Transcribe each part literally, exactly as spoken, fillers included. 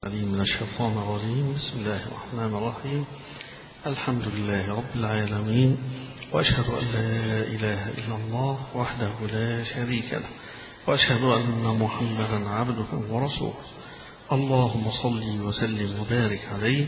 العليم من الشيطان الرجيم. بسم الله الرحمن الرحيم. الحمد لله رب العالمين، وأشهد أن لا إله إلا الله وحده لا شريك له، وأشهد أن محمدا عبده ورسوله. اللهم صل وسلم وبارك عليه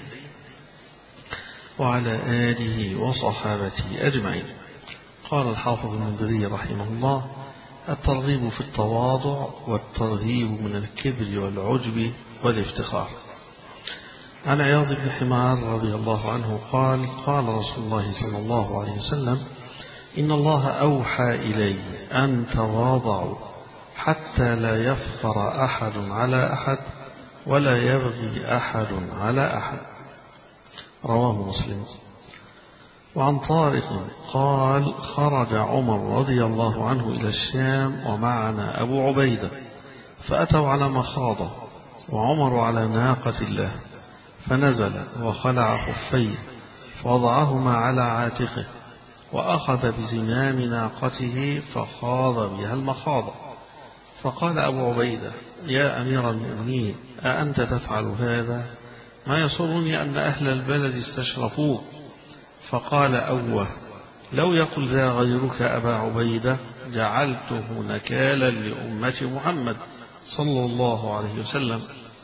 وعلى آله وصحابته أجمعين. قال الحافظ المنذري رحمه الله: الترغيب في التواضع والترهيب من الكبر والعجب والافتخار. عن عياض بن حمار رضي الله عنه قال: قال رسول الله صلى الله عليه وسلم: إن الله أوحى إلي أن تواضعوا حتى لا يفخر أحد على أحد ولا يبغي أحد على أحد. رواه مسلم. وعن طارق قال: خرج عمر رضي الله عنه إلى الشام ومعنا أبو عبيدة، فأتوا على مخاضة وعمر على ناقة الله، فنزل وخلع خفيه فوضعهما على عاتقه، وأخذ بزمام ناقته فخاض بها المخاضة. فقال أبو عبيدة: يا أمير المؤمنين، أأنت تفعل هذا؟ ما يسرني أن أهل البلد استشرفوك. فقال أوه، لو يقل ذا غيرك أبا عبيدة جعلته نكالا لأمة محمد صلى الله عليه وسلم.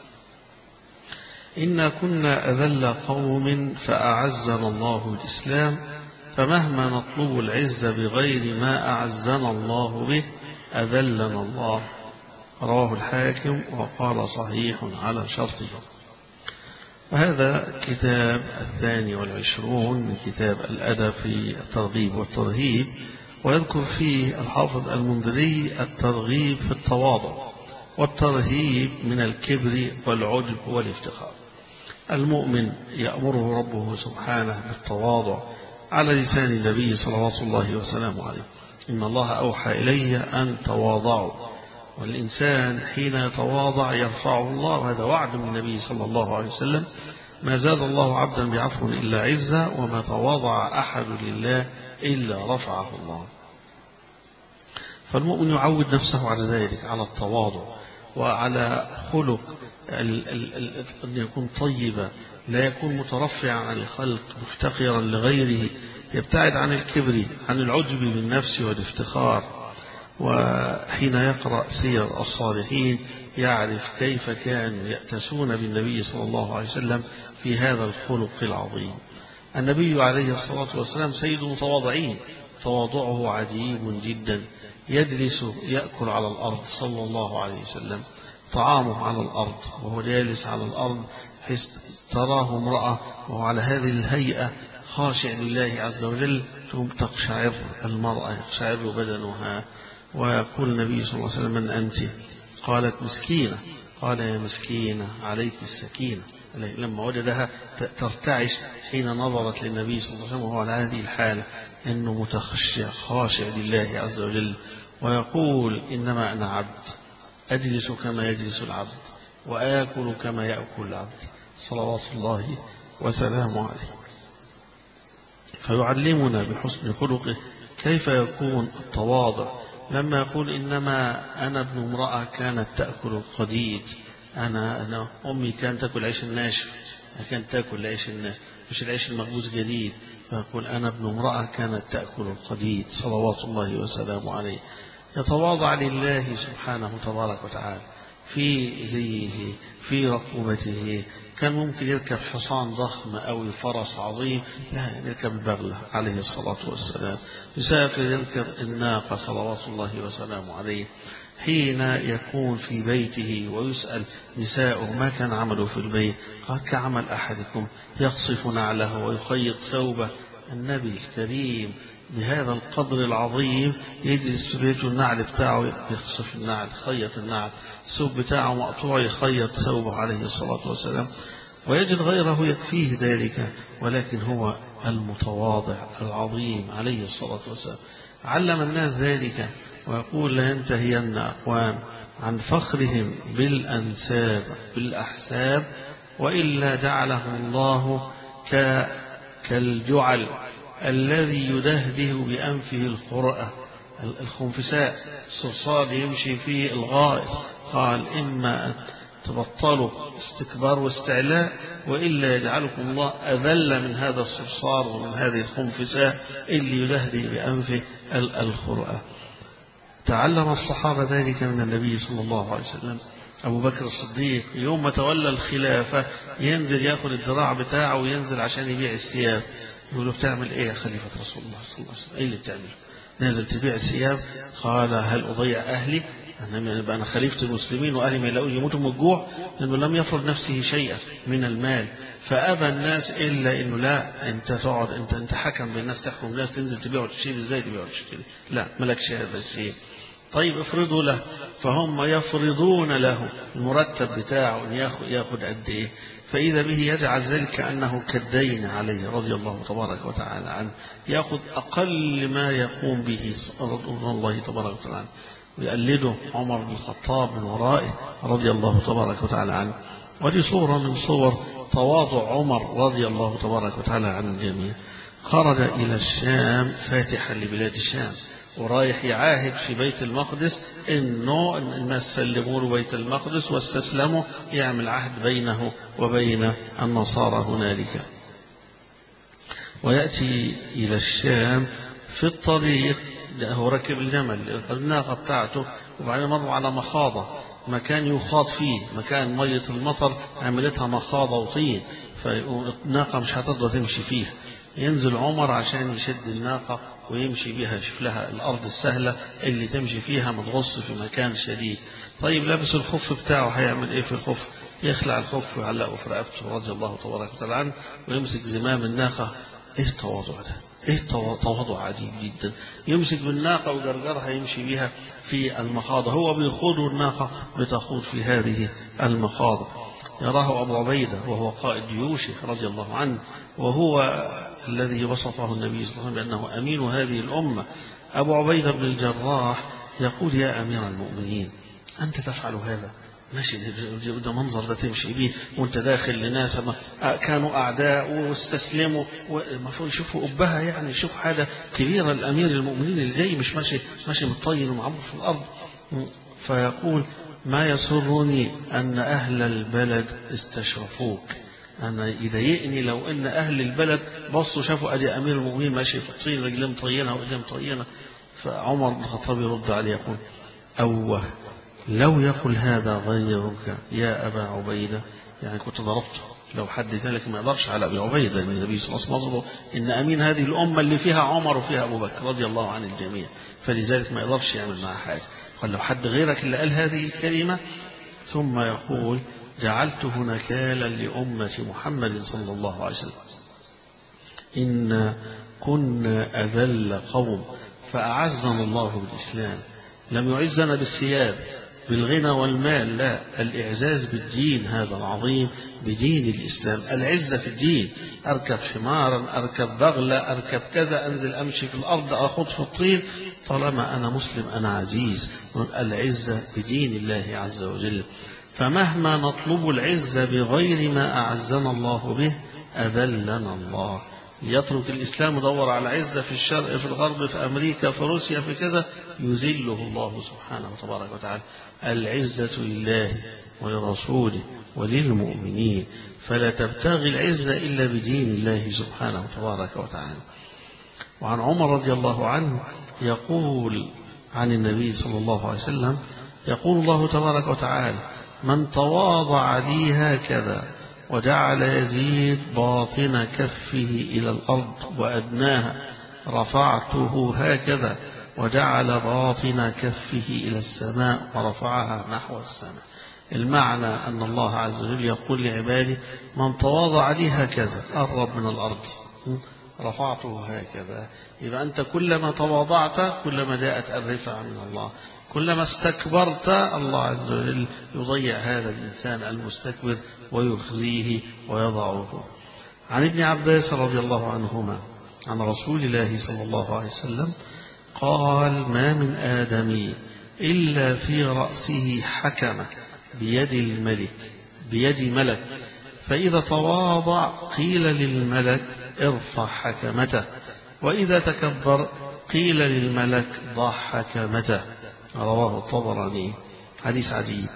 إنا كنا أذل قوم فأعزنا الله الإسلام، فمهما نطلب العز بغير ما أعزنا الله به أذلنا الله. رواه الحاكم وقال صحيح على شرطه. وهذا كتاب الثاني والعشرون من كتاب الأدب في الترغيب والترهيب، ويذكر فيه الحافظ المنذري الترغيب في التواضع والترهيب من الكبر والعجب والافتخار. المؤمن يأمره ربه سبحانه بالتواضع على لسان النبي صلوات الله وسلامه عليه: إن الله أوحى إلي أن تواضعوا. والإنسان حين يتواضع يرفعه الله، وهذا وعد من النبي صلى الله عليه وسلم: ما زاد الله عبدا بعفو إلا عزة، وما تواضع أحد لله إلا رفعه الله. فالمؤمن يعود نفسه على ذلك، على التواضع وعلى خلق أن يكون طيبا، لا يكون مترفعا عن الخلق محتقرا لغيره، يبتعد عن الكبر، عن العجب بالنفس والافتخار. وحين يقرأ سير الصالحين يعرف كيف كانوا يأتسون بالنبي صلى الله عليه وسلم في هذا الخلق العظيم. النبي عليه الصلاة والسلام سيد المتواضعين، تواضعه عجيب جدا. يجلس يأكل على الأرض صلى الله عليه وسلم، طعامه على الأرض وهو جالس على الأرض، حيث تراه امرأة وهو على هذه الهيئة خاشع لله عز وجل، ثم تقشعر المرأة، يقشعر بدنها. ويقول النبي صلى الله عليه وسلم: من أنت؟ قالت: مسكينة. قال: يا مسكينة عليك السكينة. لما وجدها ترتعش حين نظرت للنبي صلى الله عليه وسلم وهو على هذه الحالة، أنه متخشع خاشع لله عز وجل، ويقول: إنما أنا عبد، أجلس كما يجلس العبد وآكل كما يأكل العبد، صلوات الله وسلامه عليه. فيعلمنا بحسن خلقه كيف يكون التواضع، لما يقول: إنما أنا ابن امرأة كانت تأكل القديد. أنا, أنا أمي كانت تأكل عيش الناشف، كانت تأكل العيش الناشف مش العيش المخبوز جديد. فيقول: أنا ابن امرأة كانت تأكل القديد، صلوات الله وسلامه عليه. يتواضع لله سبحانه تبارك وتعالى في زيه، في رقبته. كان ممكن يركب حصان ضخم أو فرس عظيم، لا، يركب البغلة عليه الصلاة والسلام. يسافر يركب الناقة صلوات الله وسلامه عليه. حين يكون في بيته ويسأل نساؤه ما كان عمله في البيت، قال: كعمل أحدكم يقصف نعله ويخيط ثوبه. النبي الكريم بهذا القدر العظيم يجلس في بيته، النعل بتاعه يخصف النعل، خيط النعل، الثوب بتاعه مقطوع يخيط ثوبه عليه الصلاة والسلام، ويجد غيره يكفيه ذلك، ولكن هو المتواضع العظيم عليه الصلاة والسلام. علم الناس ذلك، ويقول: لا ينتهين أقوام عن فخرهم بالأنساب بالأحساب، وإلا جعله الله كالجعل الذي يدهده بأنفه الخرأة، الخنفساء، الصرصار يمشي فيه الغائط. قال: إما تبطلوا استكبار واستعلاء، وإلا يجعلكم الله أذل من هذا الصرصار ومن هذه الخنفساء اللي يلهدي بأنفه الخرقة. تعلم الصحابة ذلك من النبي صلى الله عليه وسلم. أبو بكر الصديق يوم ما تولى الخلافة ينزل يأخذ الذراع بتاعه وينزل عشان يبيع الثياب. يقول له بتعمل إيه يا خليفة رسول الله صلى الله عليه وسلم؟ إيه اللي بتعمله؟ نازل تبيع الثياب؟ قال هل أضيع أهلي؟ أنا أنا خليفة المسلمين وأهلي ما يلاقوا يموتوا من الجوع، لأنه لم يفرض نفسه شيئا من المال. فأبى الناس إلا إنه لا، أنت تقعد، أنت أنت حكم بالناس، تحكم الناس، تنزل تبيع وتشتري. إزاي تبيع وتشتري؟ لا، ملكش هذا الشيء. طيب افرضوا له، فهم يفرضون له المرتب بتاعه ان ياخذ ياخذ قد ايه، فاذا به يجعل ذلك كانه كالدين عليه رضي الله تبارك وتعالى عنه، ياخذ اقل ما يقوم به رضي الله تبارك وتعالى عنه، ويقلده عمر بن الخطاب من ورائه رضي الله تبارك وتعالى عنه. ودي صورة من صور تواضع عمر رضي الله تبارك وتعالى عن الجميع. خرج إلى الشام فاتحا لبلاد الشام، ورايح يعاهد في بيت المقدس إنه الناس سلموا له بيت المقدس واستسلموا، يعمل عهد بينه وبين النصارى هنالك. ويأتي إلى الشام في الطريق، هو ركب الجمل الناقة بتاعته، وبعدين مروا على مخاضة، مكان يخاض فيه، مكان مية المطر عملتها مخاضة وطين، فالناقة مش هتقدر تمشي فيها. ينزل عمر عشان يشد الناقة ويمشي بها، يشوف لها الأرض السهلة اللي تمشي فيها ما تغص في مكان شديد. طيب لابس الخف بتاعه، هيعمل ايه في الخف؟ يخلع الخف ويعلقه في رقبته رضي الله تبارك وتعالى عنه، ويمسك زمام الناقة. ايه التواضع ده؟ ايه تواضع عجيب جدا. يمسك بالناقة وجرجرها يمشي بها في المخاضة، هو بيخوض والناقة بتخوض في هذه المخاضة. يراه أبو عبيدة وهو قائد جيوشه رضي الله عنه، وهو الذي وصفه النبي صلى الله عليه وسلم بأنه أمين هذه الأمة. أبو عبيدة بن الجراح يقول يا أمير المؤمنين أنت تفعل هذا؟ ماشي ده منظر ده تمشي به وانت داخل لناس كانوا أعداء واستسلموا، والمفروض يشوفوا أبها، يعني يشوفوا حاجة كبيرة. الأمير المؤمنين اللي جاي مش ماشي ماشي متطين ومعبور في الأرض. فيقول ما يسرني أن أهل البلد استشرفوك. أنا يضايقني لو أن أهل البلد بصوا شافوا أدي أمير المؤمنين ماشي في الطين، رجلين مطينة وإيديه مطينة. فعمر بن الخطاب يرد عليه يقول أوه لو يقول هذا غيرك يا أبا عبيدة، يعني كنت ضربته. لو حد ذلك ما يقدرش على أبي عبيدة، لأن النبي صلى الله عليه وسلم إن أمين هذه الأمة اللي فيها عمر وفيها أبو بكر رضي الله عن الجميع، فلذلك ما يقدرش يعمل معها حاجة. قال لو حد غيرك اللي قال هذه الكلمة. ثم يقول جعلته نكالا لأمة محمد صلى الله عليه وسلم، إن كنا أذل قوم فأعزنا الله بالإسلام. لم يعزنا بالثياب بالغنى والمال، لا، الإعزاز بالدين هذا العظيم، بدين الإسلام. العزة في الدين، أركب حمارا، أركب بغلة، أركب كذا، أنزل أمشي في الأرض، أخذ في الطين، طالما أنا مسلم أنا عزيز. العزة بدين الله عز وجل. فمهما نطلب العزة بغير ما أعزنا الله به أذلنا الله. يترك الإسلام ودور على عزة في الشرق، في الغرب، في أمريكا، في روسيا، في كذا، يذله الله سبحانه وتبارك وتعالى. العزة لله ولرسوله وللمؤمنين، فلا تبتغي العزة إلا بدين الله سبحانه وتبارك وتعالى. وعن عمر رضي الله عنه يقول عن النبي صلى الله عليه وسلم، يقول الله تبارك وتعالى من تواضع لي هكذا وجعل يزيد باطن كفه إلى الأرض وأدناها رفعته هكذا وجعل باطن كفه إلى السماء ورفعها نحو السماء. المعنى أن الله عز وجل يقول لعباده من تواضع لي هكذا، قرب من الأرض، رفعته هكذا. يبقى أنت كلما تواضعت كلما جاءت الرفعة من الله، كلما استكبرت الله عز وجل يضيع هذا الإنسان المستكبر ويخزيه ويضعه. عن ابن عباس رضي الله عنهما عن رسول الله صلى الله عليه وسلم قال ما من آدمي إلا في رأسه حكمة بيد الملك بيد ملك، فإذا تواضع قيل للملك ارفع حكمته، وإذا تكبر قيل للملك ضع حكمته. رواه الطبراني. حديث عجيب.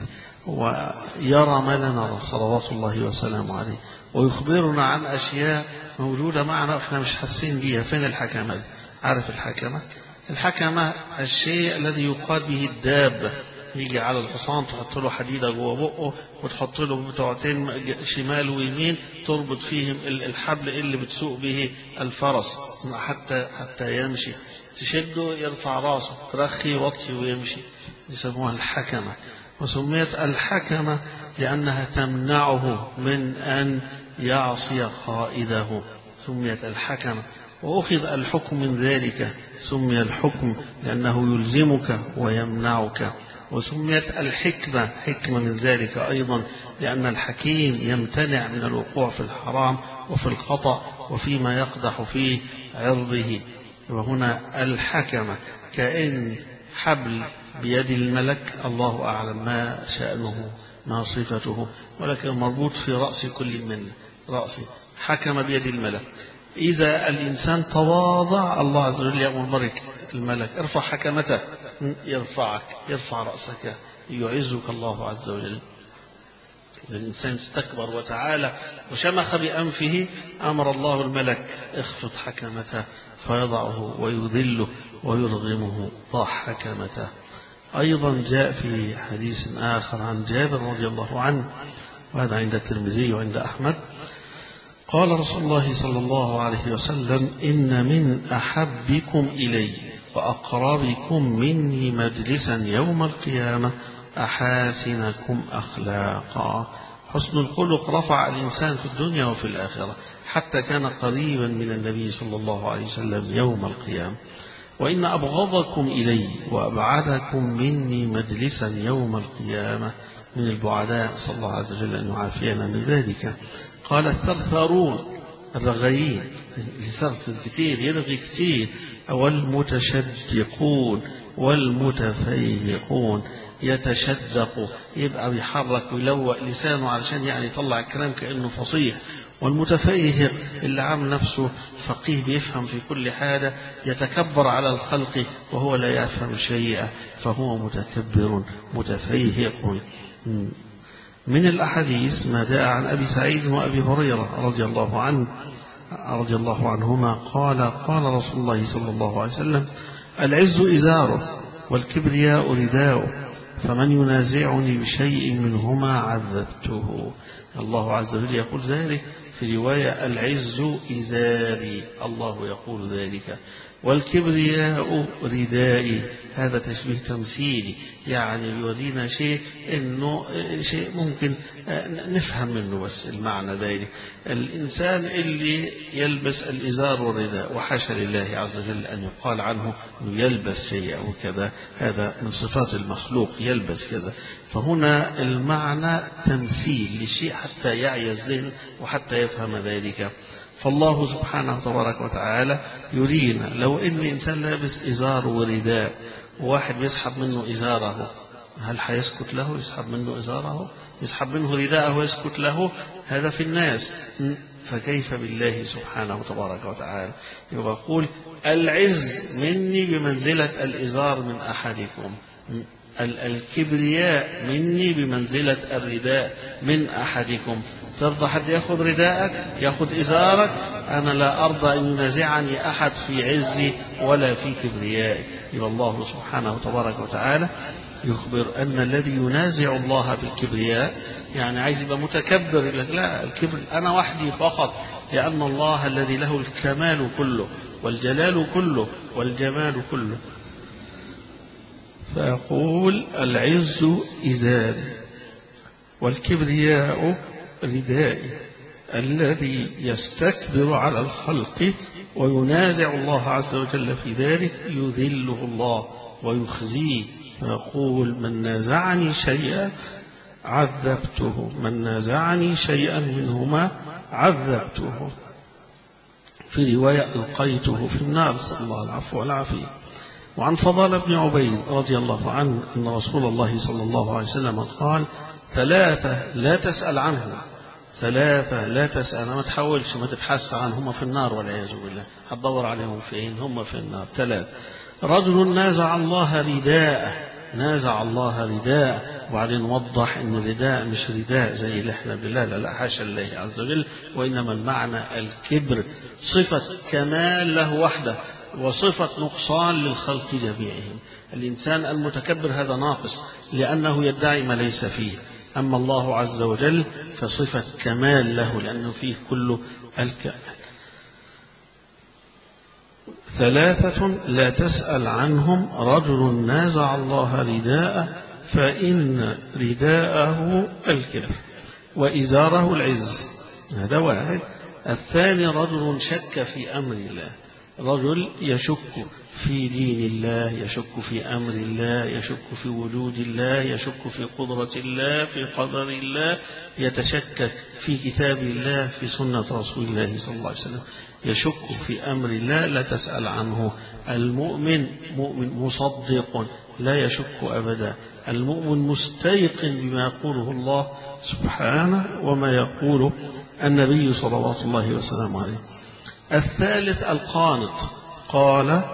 ويرى ما لا نرى صلوات الله وسلامه عليه، ويخبرنا عن أشياء موجودة معنا وإحنا مش حاسين بيها. فين الحكمة؟ عارف الحكمة؟ الحكمة الشيء الذي يقاد به الدابة، يجي على الحصان تحط له حديدة جوه بقه وتحط له بتوعتين شمال ويمين تربط فيهم الحبل اللي بتسوق به الفرس حتى حتى يمشي، تشده يرفع راسه، ترخي يوطي ويمشي، يسموها الحكمة. وسميت الحكمة لأنها تمنعه من أن يعصي قائده، سميت الحكمة. وأخذ الحكم من ذلك، سمي الحكم لأنه يلزمك ويمنعك. وسميت الحكمة حكمة من ذلك أيضا لأن الحكيم يمتنع من الوقوع في الحرام وفي الخطأ وفيما يقدح فيه عرضه. وهنا الحكمة كأن حبل بيد الملك، الله أعلم ما شأنه ما صفته، ولكن مربوط في رأس كل من رأسه، حكم بيد الملك. إذا الإنسان تواضع الله عز وجل يأمر الملك الملك ارفع حكمته، يرفعك، يرفع رأسك، يعزك الله عز وجل. إذا الإنسان استكبر وتعالى وشمخ بأنفه أمر الله الملك اخفض حكمته فيضعه ويذله ويرغمه ضع حكمته. أيضا جاء في حديث آخر عن جابر رضي الله عنه، وهذا عند الترمذي وعند أحمد، قال رسول الله صلى الله عليه وسلم: إن من أحبكم إلي وأقربكم مني مجلسا يوم القيامة أحاسنكم أخلاقا. حسن الخلق رفع الإنسان في الدنيا وفي الآخرة، حتى كان قريبا من النبي صلى الله عليه وسلم يوم القيامة. وإن أبغضكم إلي وأبعدكم مني مجلسا يوم القيامة من البعداء، صلى الله عز وجل أن يعافينا من ذلك. قال: الثرثرون، الرغيين، يثرثر كثير، يرغي كثير، والمتشدقون والمتفيهقون، يتشدق يبقى بيحرك ويلوق لسانه علشان يعني يطلع الكلام كأنه فصيح. والمتفيهق اللي عامل نفسه فقيه بيفهم في كل حاجة، يتكبر على الخلق وهو لا يفهم شيئا، فهو متكبر متفيهق. من الأحاديث ما جاء عن أبي سعيد وأبي هريرة رضي الله عنه رضي الله عنهما قال: قال رسول الله صلى الله عليه وسلم: العز إزاره والكبرياء رداؤه، فمن ينازعني بشيء منهما عذبته. الله عز وجل يقول ذلك في رواية: العز إزاري، الله يقول ذلك، والكبرياء ردائي. هذا تشبيه تمثيلي، يعني يورينا شيء إنه شيء ممكن نفهم منه بس المعنى ذلك. الإنسان اللي يلبس الإزار والرداء، وحاشا لله عز وجل أن يقال عنه أنه يلبس شيء أو كذا، هذا من صفات المخلوق يلبس كذا. فهنا المعنى تمثيل لشيء حتى يعي الذهن وحتى يفهم ذلك. فالله سبحانه تبارك وتعالى يرينا لو إن إنسان لابس إزار ورداء وواحد يسحب منه إزاره، هل حيسكت له؟ يسحب منه إزاره، يسحب منه رداءه ويسكت له؟ هذا في الناس، فكيف بالله سبحانه تبارك وتعالى؟ يقول: العز مني بمنزلة الإزار من أحدكم، الكبرياء مني بمنزلة الرداء من أحدكم. ترضى حد يأخذ رداءك يأخذ إزارك؟ أنا لا أرضى أن ينازعني أحد في عزي ولا في كبريائي. يبقى الله سبحانه تبارك وتعالى يخبر أن الذي ينازع الله في الكبرياء يعني عايز يبقى متكبر، لا، الكبر أنا وحدي فقط، لأن الله الذي له الكمال كله والجلال كله والجمال كله. فيقول: العز إزاري والكبرياء ردائي. الذي يستكبر على الخلق وينازع الله عز وجل في ذلك يذله الله ويخزيه، فيقول: من نازعني شيئا عذبته، من نازعني شيئا منهما عذبته. في رواية: ألقيته في النار، صلى الله العفو والعافية. وعن فضال بن عبيد رضي الله عنه أن رسول الله صلى الله عليه وسلم قال: ثلاثة لا تسأل عنهم، ثلاثة لا تسأل، ما تحاولش ما تبحث عنهم في النار والعياذ بالله، هتدور عليهم فين؟ هم في النار. ثلاثة: رجل نازع الله رداءه، نازع الله رداء، وبعدين وضح ان الرداء مش رداء زي اللي احنا بلا لا لا حاشا الله عز وجل، وإنما المعنى الكبر صفة كمال له وحده وصفة نقصان للخلق جميعهم. الإنسان المتكبر هذا ناقص لأنه يدعي ما ليس فيه، أما الله عز وجل فصفة كمال له لأنه فيه كل الكمال. ثلاثة لا تسأل عنهم: رجل نازع الله رداءه فإن رداءه الكبر وإزاره العز، هذا واحد. الثاني رجل شك في أمر الله، رجل يشك في دين الله، يشك في أمر الله، يشك في وجود الله، يشك في قدرة الله، في قدر الله، يتشكك في كتاب الله، في سنة رسول الله صلى الله عليه وسلم، يشك في أمر الله لا تسأل عنه. المؤمن مؤمن مصدق لا يشك أبدا، المؤمن مستيقن بما يقوله الله سبحانه وما يقوله النبي صلوات الله وسلامه عليه. الثالث القانط، قال: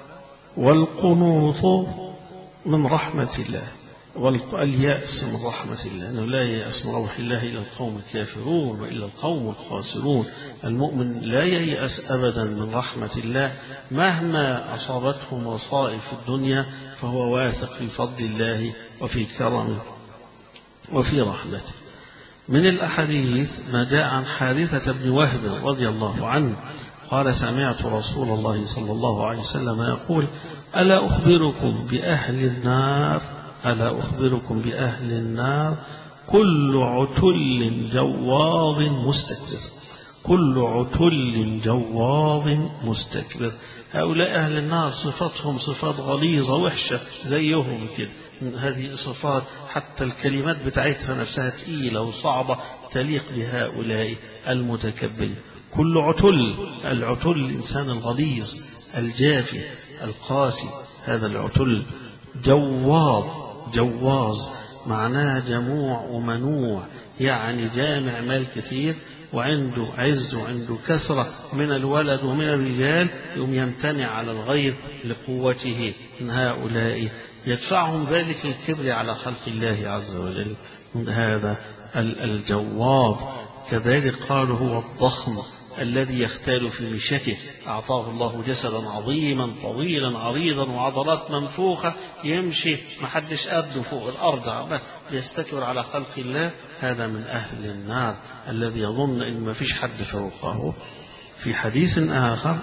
والقنوط من رحمة الله، واليأس من رحمة الله، أنه لا ييأس من روح الله إلا القوم الكافرون وإلا القوم الخاسرون. المؤمن لا ييأس أبدا من رحمة الله، مهما أصابته مصائب في الدنيا فهو واثق في فضل الله وفي كرمه وفي رحمته. من الأحاديث ما جاء عن حارثة بن وهب رضي الله عنه قال: سمعت رسول الله صلى الله عليه وسلم يقول: ألا أخبركم بأهل النار ألا أخبركم بأهل النار كل عتل جواظ مستكبر، كل عتل جواظ مستكبر. هؤلاء أهل النار صفاتهم صفات غليظة وحشة زيهم كده، هذه صفات حتى الكلمات بتاعتها نفسها تقيلة وصعبة تليق بهؤلاء المتكبرين. كل عتل، العتل الإنسان الغليظ الجافي القاسي، هذا العتل. جواظ، جواظ معناها جموع ومنوع، يعني جامع مال كثير وعنده عز وعنده كثرة من الولد ومن الرجال، يوم يمتنع على الغير لقوته. من هؤلاء يدفعهم ذلك الكبر على خلق الله عز وجل، من هذا الجواظ. كذلك قالوا هو الضخم الذي يختال في مشيته، أعطاه الله جسدا عظيما طويلا عريضا وعضلات منفوخة، يمشي محدش قده فوق الأرض، يستكبر على خلق الله. هذا من أهل النار الذي يظن أن ما فيش حد فوقه. في حديث آخر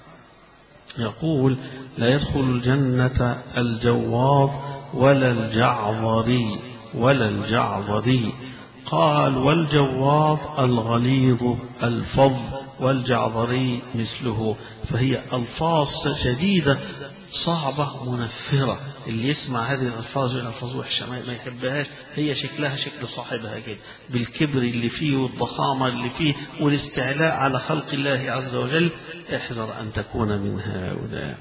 يقول: لا يدخل الجنة الجواظ ولا الجعظري ولا الجعظري. قال: والجواظ الغليظ الفظ، والجعظري مثله. فهي ألفاظ شديدة صعبة منفرة، اللي يسمع هذه الألفاظ الألفاظ وحشة ما يحبهاش، هي شكلها شكل صاحبها كده، بالكبر اللي فيه والضخامة اللي فيه والاستعلاء على خلق الله عز وجل. احذر أن تكون من هؤلاء.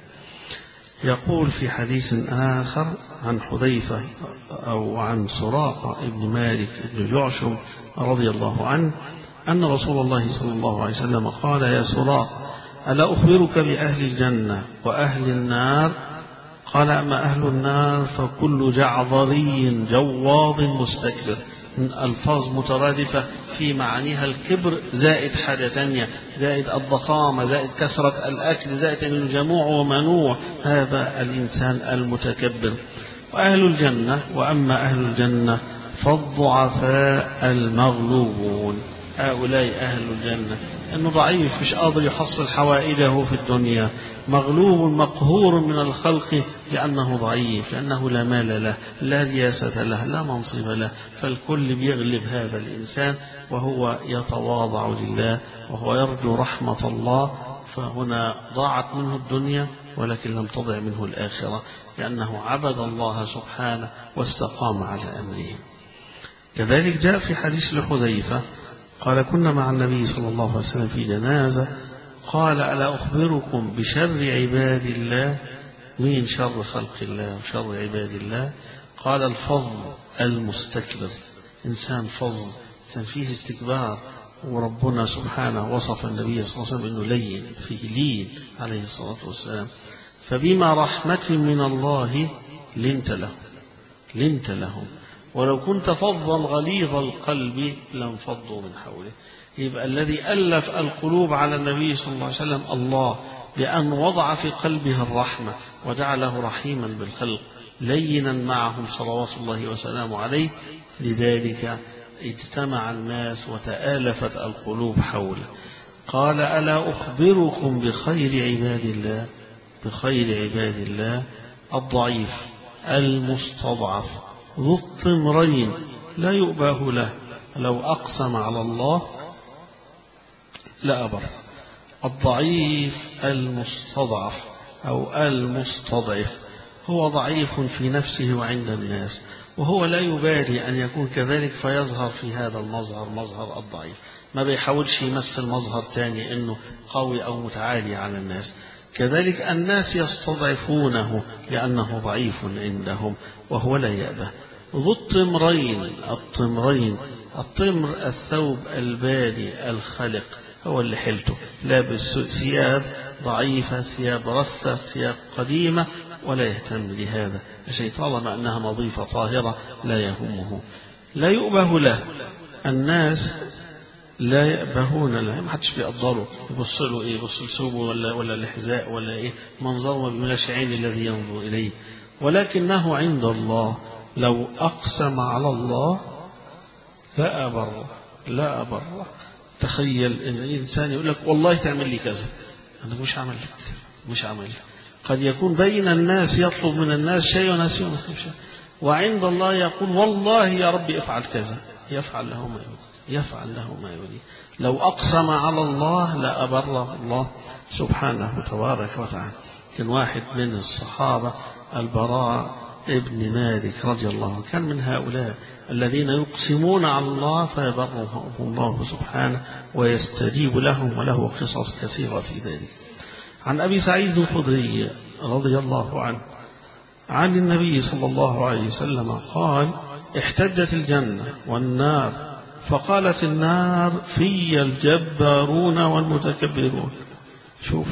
يقول في حديث آخر عن حذيفة أو عن سراقة ابن مالك ابن جعشم رضي الله عنه أن رسول الله صلى الله عليه وسلم قال: يا سراقة ألا أخبرك بأهل الجنة وأهل النار؟ قال: أما أهل النار فكل جعظري جواظ مستكبر. من ألفاظ مترادفة في معانيها الكبر زائد حاجة تانية، زائد الضخامة، زائد كثرة الأكل، زائد الجموع ومنوع، هذا الإنسان المتكبر. وأهل الجنة، وأما أهل الجنة فالضعفاء المغلوبون. هؤلاء أهل الجنة، أنه ضعيف مش قادر يحصل حوائجه في الدنيا، مغلوب مقهور من الخلق لأنه ضعيف، لأنه لا مال له، لا رياسة له، لا منصب له، فالكل بيغلب هذا الإنسان وهو يتواضع لله وهو يرجو رحمة الله. فهنا ضاعت منه الدنيا ولكن لم تضع منه الآخرة، لأنه عبد الله سبحانه واستقام على أمره. كذلك جاء في حديث لحذيفة قال: كنا مع النبي صلى الله عليه وسلم في جنازة، قال: ألا أخبركم بشر عباد الله؟ مين شر خلق الله وشر عباد الله؟ قال: الفظ المستكبر. إنسان فظ، إنسان فيه استكبار، وربنا سبحانه وصف النبي صلى الله عليه وسلم أنه لين، فيه لين عليه الصلاة والسلام. فبما رحمة من الله لنت له، لنت لهم، ولو كنت فظا غليظ القلب لانفضوا من حوله. يبقى الذي ألف القلوب على النبي صلى الله عليه وسلم الله، بأن وضع في قلبه الرحمة وجعله رحيما بالخلق لينا معهم صلوات الله وسلامه عليه. لذلك اجتمع الناس وتآلفت القلوب حوله. قال ألا أخبركم بخير عباد الله؟ بخير عباد الله الضعيف المستضعف ذو الطمرين لا يؤبه له، لو أقسم على الله لأبر. الضعيف المستضعف أو المستضعف هو ضعيف في نفسه وعند الناس، وهو لا يبالي أن يكون كذلك فيظهر في هذا المظهر مظهر الضعيف، ما بيحاولش يمثل مظهر تاني أنه قوي أو متعالي على الناس. كذلك الناس يستضعفونه لأنه ضعيف عندهم وهو لا يأبه. ذو الطمرين، الطمرين الطمر الثوب البالي الخلق، هو اللي حلته لابس ثياب ضعيفة، ثياب رثة، ثياب قديمة، ولا يهتم لهذا الشيء طالما أنها نظيفة طاهرة لا يهمه. لا يؤبه له، الناس لا يأبهون له، ما حدش بيقدره، يبص له ايه، يبص لثوبه ولا ولا الحذاء ولا ايه، منظره ما بيملاش عين الذي ينظر اليه. ولكنه عند الله لو أقسم على الله لا أبر لا أبر. تخيل ان الانسان يقول لك والله تعمل لي كذا، انا مش عامل لك مش عامل لك. قد يكون بين الناس يطلب من الناس شيء وناس يطلب شيء، وعند الله يقول والله يا رب افعل كذا، يفعل له ما يريد، يفعل له ما يريد. لو أقسم على الله لأبره الله سبحانه تبارك وتعالى. كان واحد من الصحابة البراء ابن مالك رضي الله عنه، كان من هؤلاء الذين يقسمون على الله فيبرهم الله سبحانه ويستجيب لهم، وله قصص كثيرة في ذلك. عن أبي سعيد الخدري رضي الله عنه عن النبي صلى الله عليه وسلم قال: احتجت الجنة والنار، فقالت النار: في الجبارون والمتكبرون. شوف،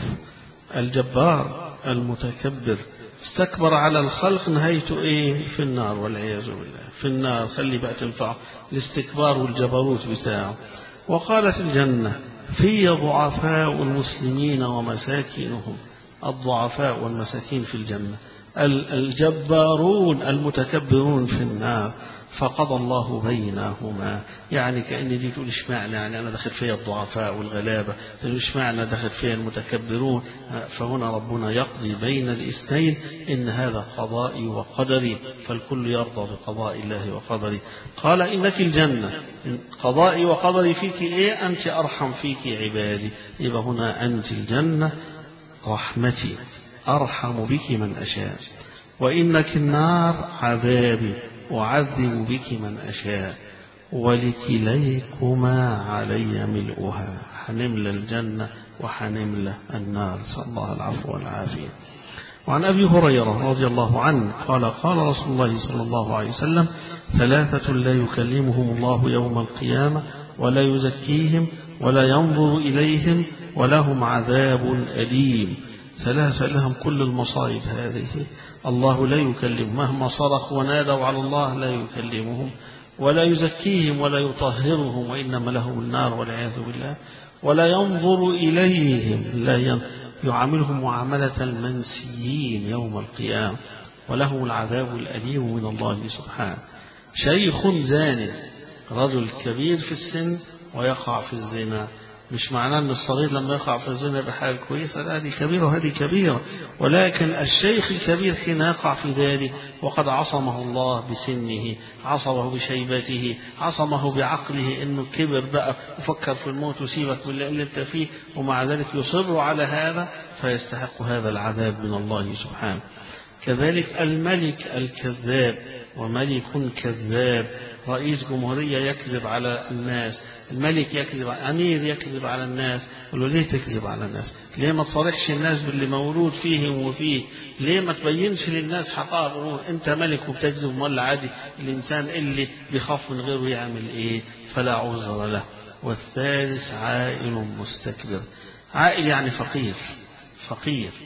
الجبار المتكبر استكبر على الخلق، نهايته ايه؟ في النار والعياذ بالله، في النار. خلي بقى تنفعه الاستكبار والجبروت بتاعه. وقالت الجنة: في ضعفاء المسلمين ومساكينهم. الضعفاء والمساكين في الجنة، الجبارون المتكبرون في النار. فقضى الله بينهما. يعني كأن دي تقول اشمعنى، يعني أنا دخل فيها الضعفاء والغلابة، تقول اشمعنى دخل فيها المتكبرون. فهنا ربنا يقضي بين الاثنين، إن هذا قضائي وقدري، فالكل يرضى بقضاء الله وقدري. قال: إنك الجنة، قضائي وقدري فيك إيه؟ أنت أرحم فيك عبادي. يبقى هنا أنت الجنة رحمتي، أرحم بك من أشاء. وإنك النار عذابي، أعذب بك من أشاء. ولكليكما علي ملؤها. حنمل الجنة وحنمل النار، صلى الله العفو والعافية. وعن أبي هريرة رضي الله عنه قال: قال رسول الله صلى الله عليه وسلم: ثلاثة لا يكلمهم الله يوم القيامة ولا يزكيهم ولا ينظر إليهم ولهم عذاب أليم. ثلاثة لهم كل المصائب هذه، الله لا يكلم، مهما صرخوا ونادوا على الله لا يكلمهم ولا يزكيهم ولا يطهرهم، وإنما لهم النار والعياذ بالله. ولا ينظر إليهم، لا يعاملهم معاملة المنسيين يوم القيامة، ولهم العذاب الأليم من الله سبحانه. شيخ زان، رجل كبير في السن ويقع في الزنا. مش معناه أن الصغير لما يقع في الزنا بحال كويسة، لا، هذه كبيرة وهذه كبيرة. ولكن الشيخ الكبير حين يقع في ذلك وقد عصمه الله بسنه، عصمه بشيبته، عصمه بعقله، إنه كبر بقى وفكر في الموت وسيبك بالله اللي انت فيه، ومع ذلك يصر على هذا، فيستحق هذا العذاب من الله سبحانه. كذلك الملك الكذاب، وملك كذاب، رئيس جمهورية يكذب على الناس، الملك يكذب، أمير يكذب على الناس. يقول له: ليه تكذب على الناس؟ ليه ما تصارحش الناس باللي مولود فيهم وفيه؟ ليه ما تبينش للناس حقائق؟ أنت ملك وبتكذب، ولا عادي الإنسان اللي بيخاف من غيره يعمل إيه؟ فلا عذر له. والثالث عائل مستكبر. عائل يعني فقير، فقير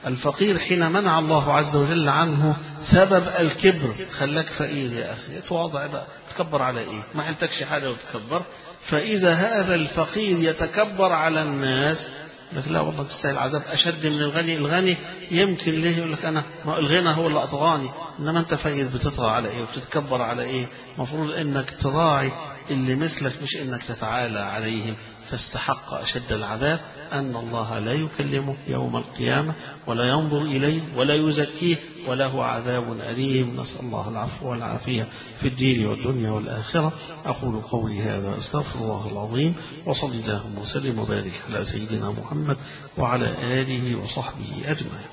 الفقير حين منع الله عز وجل عنه سبب الكبر، خلاك فقير يا أخي، تواضع بقى، تكبر على إيه؟ ما حلتكش حاجة وتكبر. فإذا هذا الفقير يتكبر على الناس، لك لا والله تستاهل عذاب أشد من الغني. الغني يمكن ليه يقول لك أنا ما الغنى هو اللي أطغاني، إنما أنت فقير بتطغى على إيه وبتتكبر على إيه؟ مفروض إنك تراعي اللي مثلك، مش إنك تتعالى عليهم فاستحق أشد العذاب. أن الله لا يكلمه يوم القيامة ولا ينظر إليه ولا يزكيه وله عذاب أليم. نسأل الله العفو والعافية في الدين والدنيا والآخرة. أقول قولي هذا أستغفر الله العظيم، وصلى اللهم وسلم وبارك على سيدنا محمد وعلى آله وصحبه أجمعين.